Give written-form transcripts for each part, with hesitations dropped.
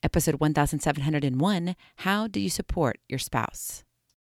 episode 1701, How Do You Support Your Spouse?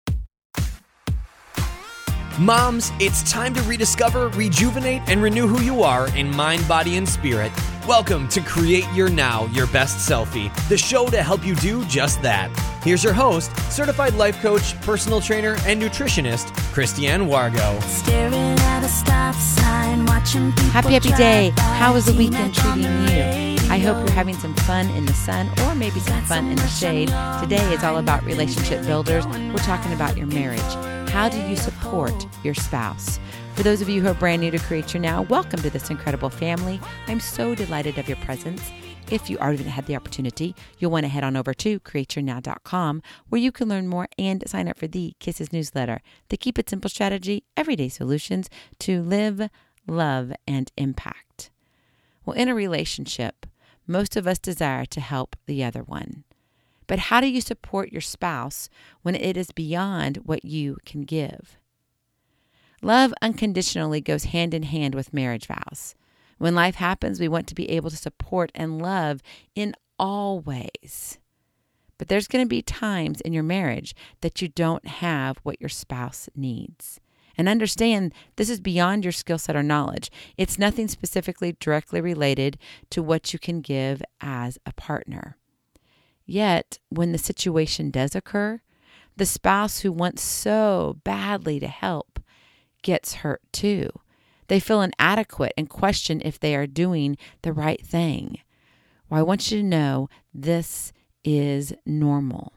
Moms, it's time to rediscover, rejuvenate, and renew who you are in mind, body, and spirit. Welcome to Create Your Now, Your Best Selfie, the show to help you do just that. Here's your host, certified life coach, personal trainer, and nutritionist, Christiane Wargo. Staring at a stop sign, watching people Happy day. drive by, How is the seen weekend that treating on the you? I hope radio. you're having some fun in the sun or maybe some fun in the shade. Today is all about relationship builders. We're talking about your marriage. How do you support your spouse? For those of you who are brand new to Create Your Now, welcome to this incredible family. I'm so delighted of your presence. If you already had the opportunity, you'll want to head on over to createyournow.com where you can learn more and sign up for the Kisses newsletter, the Keep It Simple strategy, everyday solutions to live, love, and impact. Well, in a relationship, most of us desire to help the other one. But how do you support your spouse when it is beyond what you can give? Love unconditionally goes hand in hand with marriage vows. When life happens, we want to be able to support and love in all ways. But there's going to be times in your marriage that you don't have what your spouse needs. And understand this is beyond your skill set or knowledge. It's nothing specifically directly related to what you can give as a partner. Yet, when the situation does occur, the spouse who wants so badly to help gets hurt too. They feel inadequate and question if they are doing the right thing. Well, I want you to know this is normal.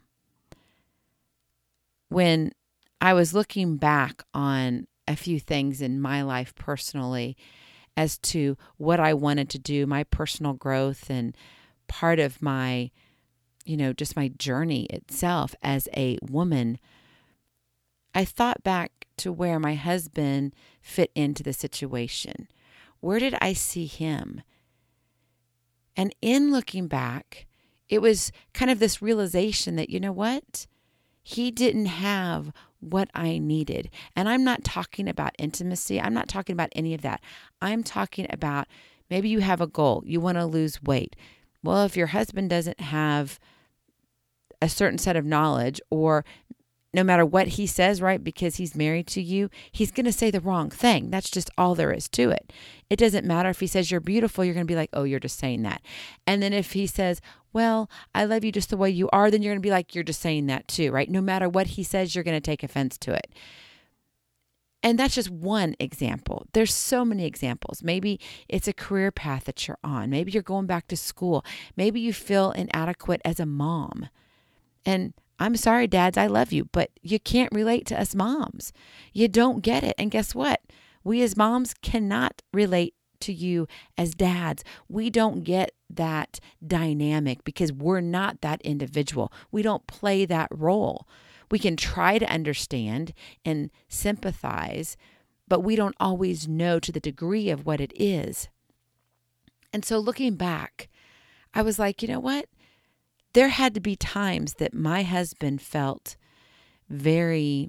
When I was looking back on a few things in my life personally as to what I wanted to do, my personal growth and part of my just my journey itself as a woman, I thought back to where my husband fit into the situation. Where did I see him? And in looking back, it was kind of this realization that, you know what? He didn't have what I needed. And I'm not talking about intimacy. I'm not talking about any of that. I'm talking about maybe you have a goal. You want to lose weight. Well, if your husband doesn't have a certain set of knowledge, or no matter what he says, right, because he's married to you, he's going to say the wrong thing. That's just all there is to it. It doesn't matter if he says you're beautiful, you're going to be like, oh, you're just saying that. And then if he says, well, I love you just the way you are, then you're going to be like, you're just saying that too, right? No matter what he says, you're going to take offense to it. And that's just one example. There's so many examples. Maybe it's a career path that you're on. Maybe you're going back to school. Maybe you feel inadequate as a mom. And I'm sorry, dads, I love you, but you can't relate to us moms. You don't get it. And guess what? We as moms cannot relate to you as dads. We don't get that dynamic because we're not that individual. We don't play that role. We can try to understand and sympathize, but we don't always know to the degree of what it is. And so looking back, I was like, you know what? There had to be times that my husband felt very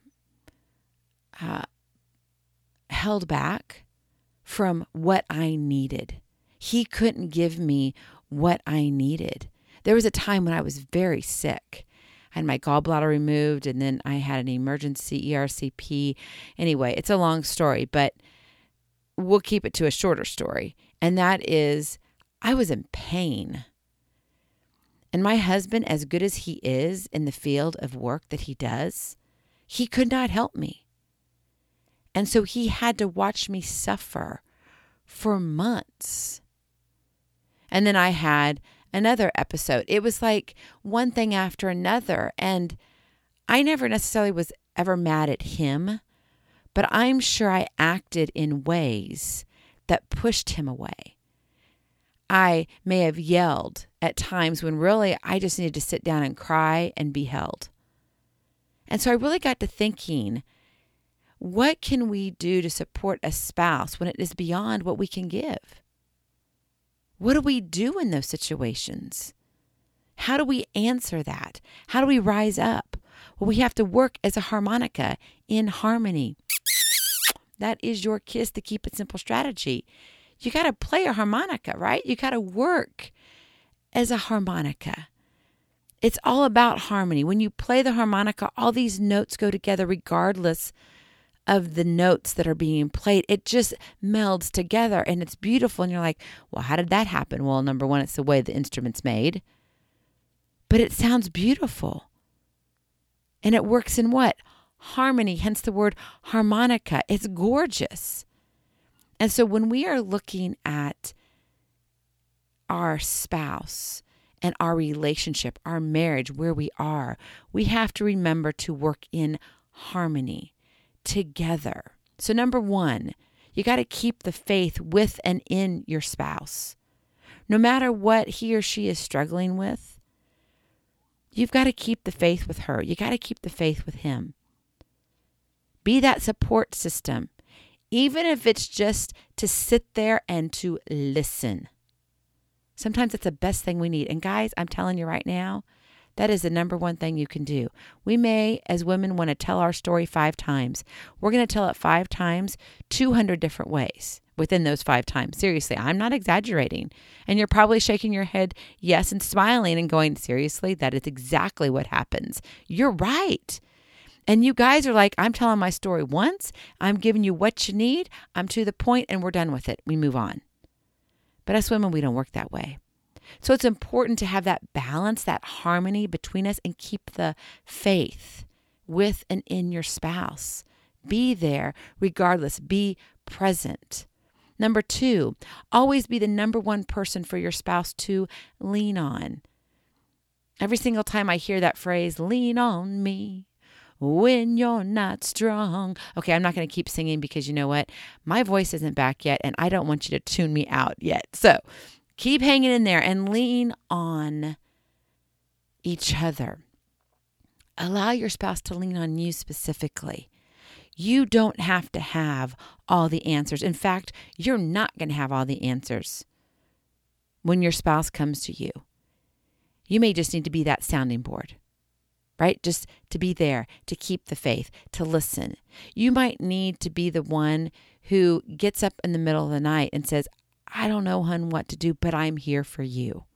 held back from what I needed. He couldn't give me what I needed. There was a time when I was very sick. I had my gallbladder removed, and then I had an emergency ERCP. Anyway, it's a long story, but we'll keep it to a shorter story. And that is, I was in pain. And my husband, as good as he is in the field of work that he does, he could not help me. And so he had to watch me suffer for months. And then I had another episode. It was like one thing after another. And I never necessarily was ever mad at him, but I'm sure I acted in ways that pushed him away. I may have yelled at times when really I just needed to sit down and cry and be held. And so I really got to thinking, what can we do to support a spouse when it is beyond what we can give? What do we do in those situations? How do we answer that? How do we rise up? Well, we have to work as a harmonica in harmony. That is your kiss to keep it simple strategy. You got to play a harmonica, right? You got to work as a harmonica. It's all about harmony. When you play the harmonica, all these notes go together regardless of the notes that are being played. It just melds together and it's beautiful. And you're like, well, how did that happen? Well, number one, it's the way the instrument's made, but it sounds beautiful. And it works in what? Harmony, hence the word harmonica. It's gorgeous. And so when we are looking at our spouse and our relationship, our marriage, where we are, we have to remember to work in harmony together. So number one, you got to keep the faith with and in your spouse. No matter what he or she is struggling with, you've got to keep the faith with her. You got to keep the faith with him. Be that support system, even if it's just to sit there and to listen. Sometimes it's the best thing we need. And guys, I'm telling you right now, that is the number one thing you can do. We may, as women, want to tell our story 5 times. We're going to tell it 5 times, 200 different ways within those 5 times. Seriously, I'm not exaggerating. And you're probably shaking your head yes and smiling and going, seriously, that is exactly what happens. You're right. And you guys are like, I'm telling my story once. I'm giving you what you need. I'm to the point and we're done with it. We move on. But us women, we don't work that way. So it's important to have that balance, that harmony between us and keep the faith with and in your spouse. Be there regardless. Be present. Number 2, always be the number one person for your spouse to lean on. Every single time I hear that phrase, lean on me when you're not strong. Okay, I'm not going to keep singing because you know what? My voice isn't back yet and I don't want you to tune me out yet. So keep hanging in there and lean on each other. Allow your spouse to lean on you specifically. You don't have to have all the answers. In fact, you're not going to have all the answers when your spouse comes to you. You may just need to be that sounding board, right? Just to be there, to keep the faith, to listen. You might need to be the one who gets up in the middle of the night and says, I don't know, hon, what to do, but I'm here for you.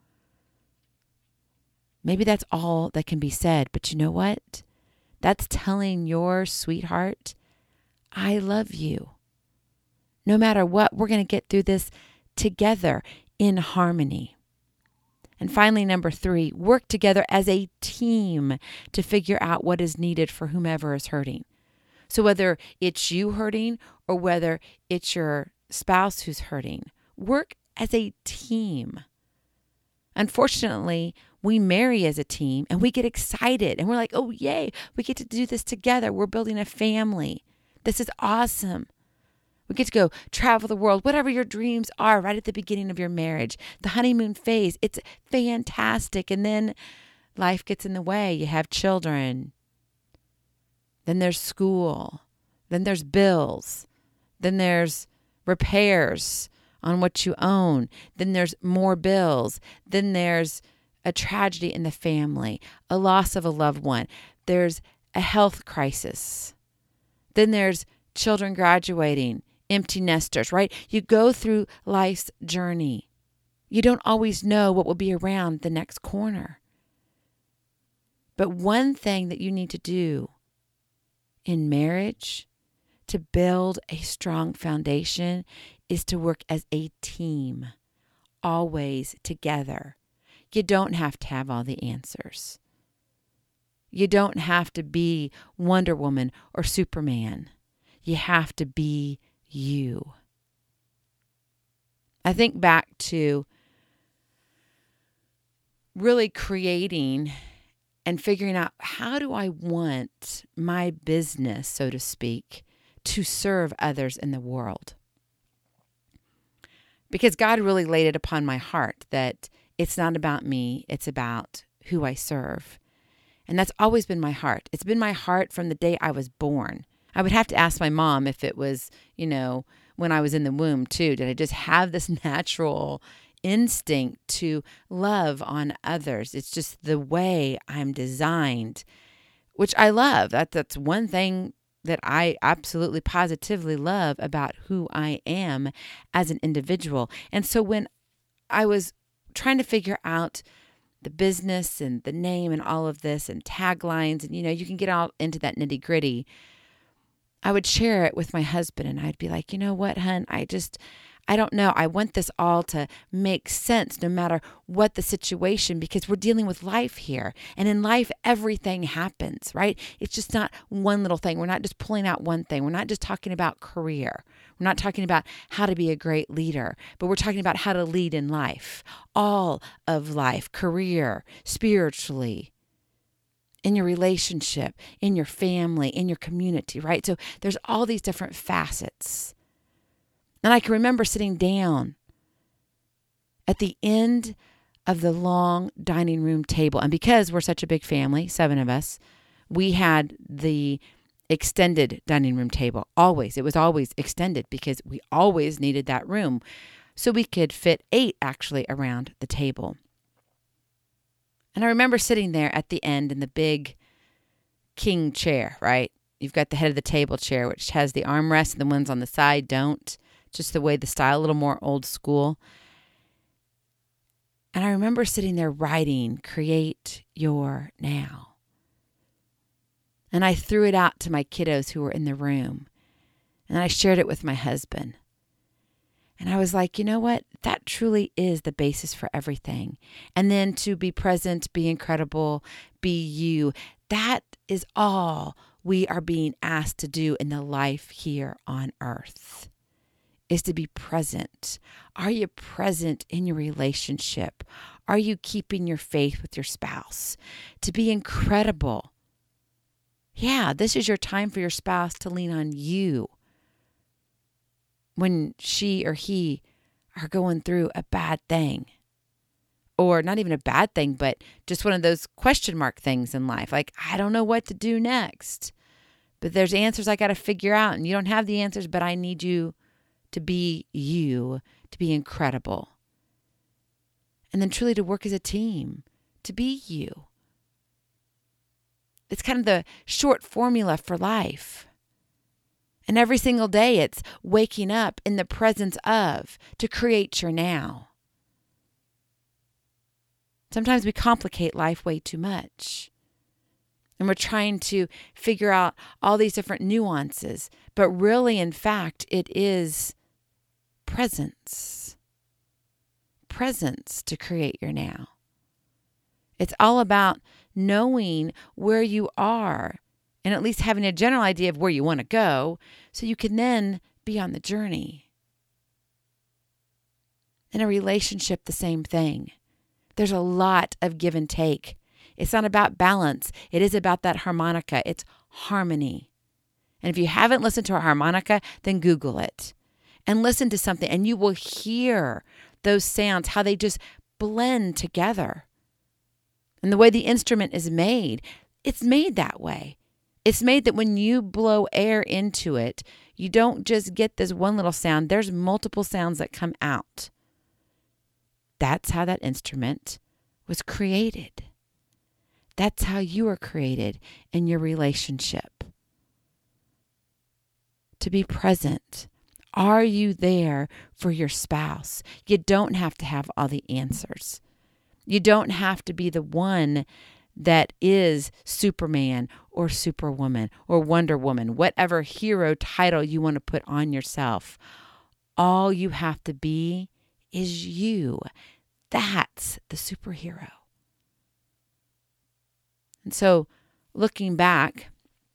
Maybe that's all that can be said, but you know what? That's telling your sweetheart, I love you. No matter what, we're going to get through this together in harmony. And finally, number 3, work together as a team to figure out what is needed for whomever is hurting. So whether it's you hurting or whether it's your spouse who's hurting, work as a team. Unfortunately, we marry as a team and we get excited and we're like, oh, yay, we get to do this together. We're building a family. This is awesome. We get to go travel the world, whatever your dreams are right at the beginning of your marriage. The honeymoon phase, it's fantastic. And then life gets in the way. You have children. Then there's school. Then there's bills. Then there's repairs on what you own. Then there's more bills. Then there's a tragedy in the family, a loss of a loved one. There's a health crisis. Then there's children graduating, empty nesters, right? You go through life's journey. You don't always know what will be around the next corner. But one thing that you need to do in marriage to build a strong foundation is to work as a team, always together. You don't have to have all the answers. You don't have to be Wonder Woman or Superman. You have to be you. I think back to really creating and figuring out, how do I want my business, so to speak, to serve others in the world? Because God really laid it upon my heart that it's not about me, it's about who I serve. And that's always been my heart. It's been my heart from the day I was born. I would have to ask my mom if it was, when I was in the womb too. Did I just have this natural instinct to love on others? It's just the way I'm designed, which I love. That's one thing that I absolutely positively love about who I am as an individual. And so when I was trying to figure out the business and the name and all of this and taglines, and you can get all into that nitty gritty, I would share it with my husband, and I'd be like, you know what, hun, I don't know. I want this all to make sense no matter what the situation, because we're dealing with life here. And in life, everything happens, right? It's just not one little thing. We're not just pulling out one thing. We're not just talking about career. We're not talking about how to be a great leader, but we're talking about how to lead in life, all of life, career, spiritually, in your relationship, in your family, in your community, right? So there's all these different facets. And I can remember sitting down at the end of the long dining room table. And because we're such a big family, 7 of us, we had the extended dining room table. Always. It was always extended because we always needed that room. So we could fit 8 actually around the table. And I remember sitting there at the end in the big king chair, right? You've got the head of the table chair, which has the armrest, and the ones on the side don't. Just the way the style, a little more old school. And I remember sitting there writing, "Create your now." And I threw it out to my kiddos who were in the room. And I shared it with my husband. And I was like, you know what? That truly is the basis for everything. And then to be present, be incredible, be you. That is all we are being asked to do in the life here on earth, is to be present. Are you present in your relationship? Are you keeping your faith with your spouse? To be incredible. Yeah, this is your time for your spouse to lean on you when she or he are going through a bad thing. Or not even a bad thing, but just one of those question mark things in life. Like, I don't know what to do next. But there's answers I got to figure out, and you don't have the answers, but I need you to be you, to be incredible. And then truly to work as a team, to be you. It's kind of the short formula for life. And every single day it's waking up in the presence of, to create your now. Sometimes we complicate life way too much. And we're trying to figure out all these different nuances. But really, in fact, it is presence. Presence to create your now. It's all about knowing where you are and at least having a general idea of where you want to go so you can then be on the journey. In a relationship, the same thing. There's a lot of give and take. It's not about balance. It is about that harmonica. It's harmony. And if you haven't listened to a harmonica, then Google it and listen to something, and you will hear those sounds, how they just blend together. And the way the instrument is made, it's made that way. It's made that when you blow air into it, you don't just get this one little sound. There's multiple sounds that come out. That's how that instrument was created. That's how you are created in your relationship. To be present. Are you there for your spouse? You don't have to have all the answers. You don't have to be the one that is Superman or Superwoman or Wonder Woman, whatever hero title you want to put on yourself. All you have to be is you. That's the superhero. And so, looking back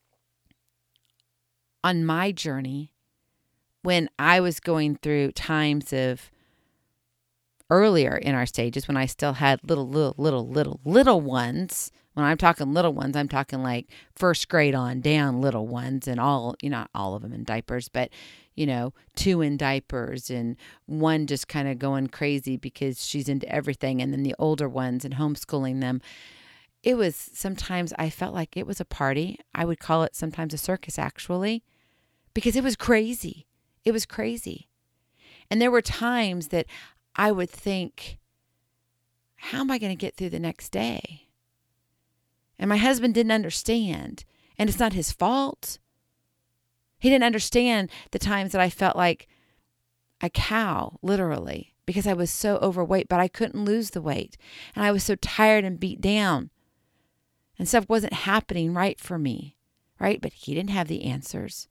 on my journey, when I was going through times of earlier in our stages, when I still had little ones. When I'm talking little ones, I'm talking like first grade on down little ones, and all, not all of them in diapers, but 2 in diapers and 1 just kind of going crazy because she's into everything. And then the older ones and homeschooling them. It was sometimes I felt like it was a party. I would call it sometimes a circus, actually, because it was crazy. It was crazy. And there were times that I would think, how am I going to get through the next day? And my husband didn't understand. And it's not his fault. He didn't understand the times that I felt like a cow, literally, because I was so overweight, but I couldn't lose the weight. And I was so tired and beat down. And stuff wasn't happening right for me, right? But he didn't have the answers.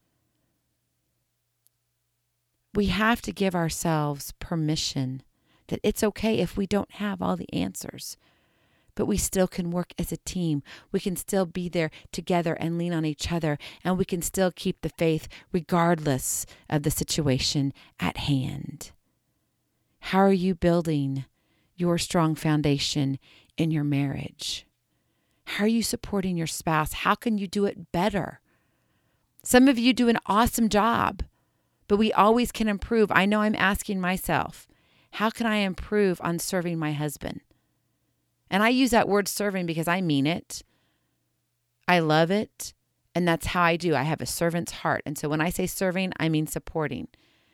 We have to give ourselves permission that it's okay if we don't have all the answers, but we still can work as a team. We can still be there together and lean on each other, and we can still keep the faith regardless of the situation at hand. How are you building your strong foundation in your marriage? How are you supporting your spouse? How can you do it better? Some of you do an awesome job, but we always can improve. I know I'm asking myself, how can I improve on serving my husband? And I use that word serving because I mean it. I love it. And that's how I do. I have a servant's heart. And so when I say serving, I mean supporting.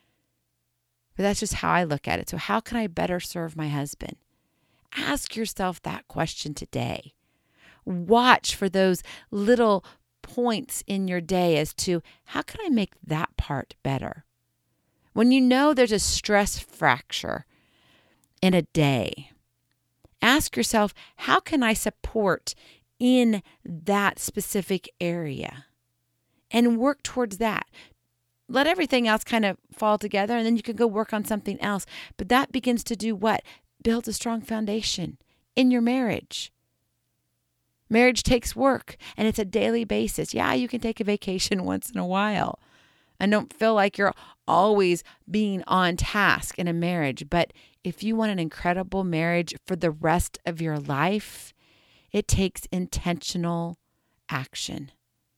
But that's just how I look at it. So how can I better serve my husband? Ask yourself that question today. Watch for those little points in your day as to how can I make that part better? When you know there's a stress fracture in a day, ask yourself, how can I support in that specific area? And work towards that. Let everything else kind of fall together, and then you can go work on something else. But that begins to do what? Build a strong foundation in your marriage. Marriage takes work, and it's a daily basis. Yeah, you can take a vacation once in a while. And don't feel like you're always being on task in a marriage. But if you want an incredible marriage for the rest of your life, it takes intentional action,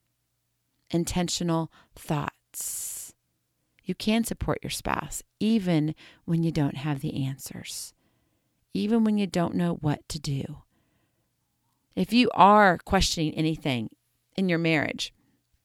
intentional thoughts. You can support your spouse even when you don't have the answers, even when you don't know what to do. If you are questioning anything in your marriage,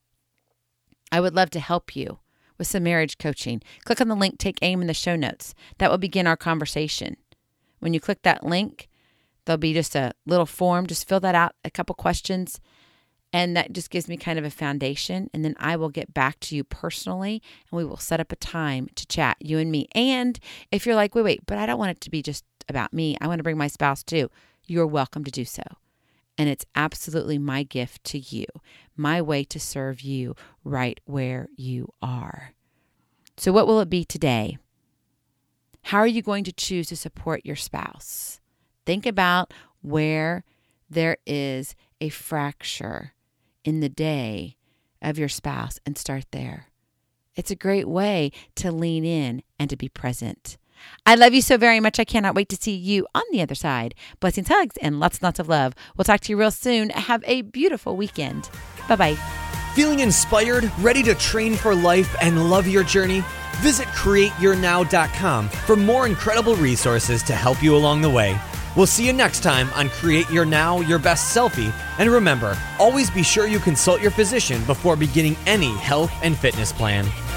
I would love to help you with some marriage coaching. Click on the link, Take Aim in the show notes. That will begin our conversation. When you click that link, there'll be just a little form. Just fill that out, a couple questions, and that just gives me kind of a foundation. And then I will get back to you personally, and we will set up a time to chat, you and me. And if you're like, wait, but I don't want it to be just about me. I want to bring my spouse too. You're welcome to do so. And it's absolutely my gift to you, my way to serve you right where you are. So what will it be today? How are you going to choose to support your spouse? Think about where there is a fracture in the day of your spouse and start there. It's a great way to lean in and to be present. I love you so very much. I cannot wait to see you on the other side. Blessings, hugs, and lots and lots of love. We'll talk to you real soon. Have a beautiful weekend. Bye-bye. Feeling inspired, ready to train for life, and love your journey? Visit CreateYourNow.com for more incredible resources to help you along the way. We'll see you next time on Create Your Now, Your Best Selfie. And remember, always be sure you consult your physician before beginning any health and fitness plan.